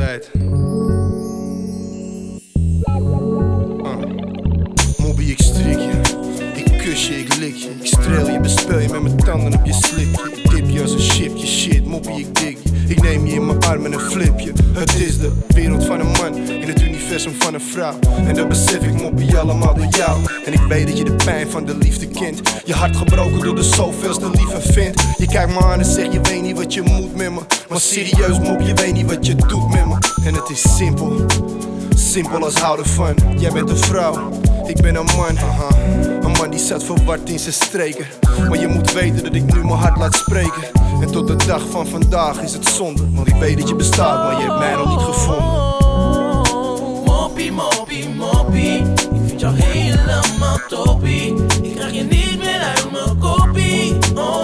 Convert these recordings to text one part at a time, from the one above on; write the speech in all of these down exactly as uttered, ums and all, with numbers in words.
tijd. uh. Mobby, ik strik je. Ik kus je, ik lik je. Ik streel je, bespel je met mijn tanden op je slipje. Ik dip je als een chipje, shit, Mobby, ik dik je. Ik neem je in mijn armen en flip je. Het is de wereld van een man in het universum van een vrouw. En dat besef ik, Mobby, allemaal door jou. En ik weet dat je de pijn van de liefde kent. Je hart gebroken door de zoveelste lieve vindt. Je kijkt me aan en zegt je weet niet wat je moet met me. Maar serieus, Mop, je weet niet wat je doet met me. En het is simpel, simpel als houden van. Jij bent een vrouw, ik ben een man. Aha. Een man die zat verward in zijn streken. Maar je moet weten dat ik nu mijn hart laat spreken. En tot de dag van vandaag is het zonde. Want ik weet dat je bestaat, maar je hebt mij nog niet gevonden. Moppie, moppie, moppie. Ik vind jou helemaal toppie. Ik krijg je niet meer uit mijn koppie. Oh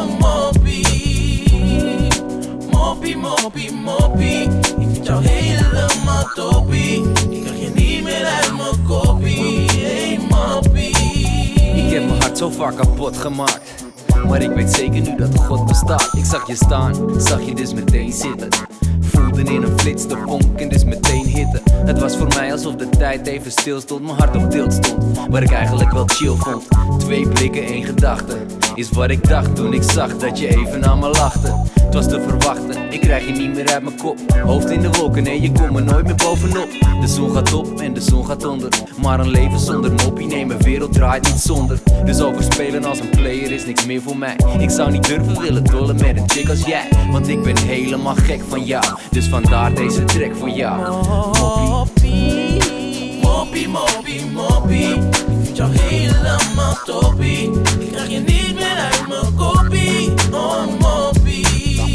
moppie. Moppie, moppie, moppie. Ik vind jou helemaal toppie. Ik krijg je niet meer uit mijn koppie. Hey moppie. Ik heb mijn hart zo vaak kapot gemaakt, maar ik weet zeker nu dat God bestaat. Ik zag je staan, zag je dus meteen zitten. Voelde in een flits de vonk en dus meteen hitte. Het was voor mij alsof de tijd even stil stond. Mijn hart op tilt stond, waar ik eigenlijk wel chill vond. Twee blikken, één gedachte, is wat ik dacht toen ik zag dat je even naar me lachte. Het was te verwachten, ik krijg je niet meer uit mijn kop. Hoofd in de wolken, nee je komt er nooit meer bovenop. De zon gaat op en de zon gaat onder. Maar een leven zonder moppie, nee mijn wereld draait niet zonder. Dus overspelen als een player is niks meer voor mij. Ik zou niet durven willen dollen met een chick als jij, want ik ben helemaal gek van jou. Dus vandaar deze track voor jou. Moppie, moppie, moppie, moppie. Ik vind jou helemaal toppie. Ik krijg je niet meer uit mijn koppie. Oh moppie.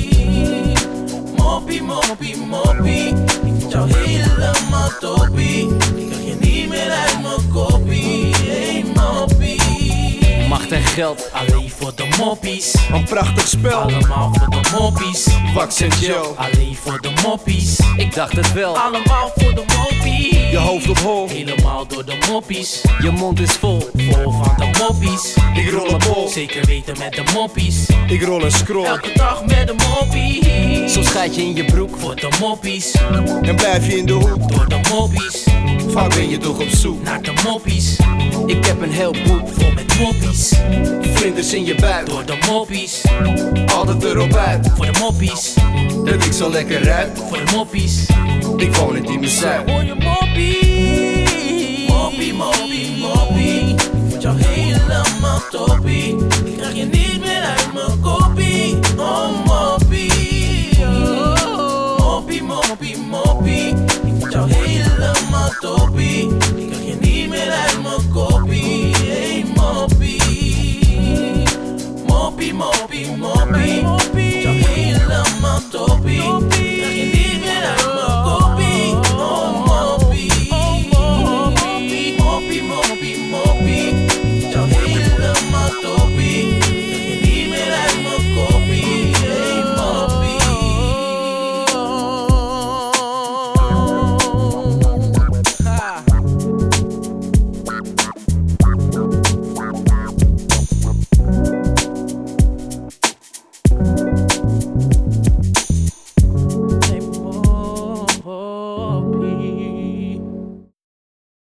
Moppie, moppie, moppie. Ik vind jou helemaal toppie. Ik krijg je niet meer uit mijn koppie. Hey moppie. Macht en geld, alleen voor de moppies. Een prachtig spel, Allemaal voor de moppies. wax en gel. Alleen voor de moppies. ik dacht het wel. Allemaal voor de moppies. Je hoofd op hol, Helemaal door de moppies. Je mond is vol, Vol van de moppies. ik rol een bol. Zeker weten met de moppies. Ik rol en scroll Elke dag met de moppies. soms schijt je in je broek. Voor de moppies. en blijf je in de hoek. Door de moppies. Vaak ben je toch op zoek. Naar de moppies. Ik heb een heel boek, Vol met moppies. Vlinders in je buik, Door de moppies. altijd erop uit. Voor de moppies. Dat ik zo lekker ruik. Voor de moppies. Ik woon in Diemerszuid. Hoor je moppie. Moppie, moppie, moppie. Ik vind jou helemaal toppie. Ik krijg je niet meer uit mijn koppie. Oh moppie. Moppie, moppie, moppie. Ik vind jou helemaal toppie.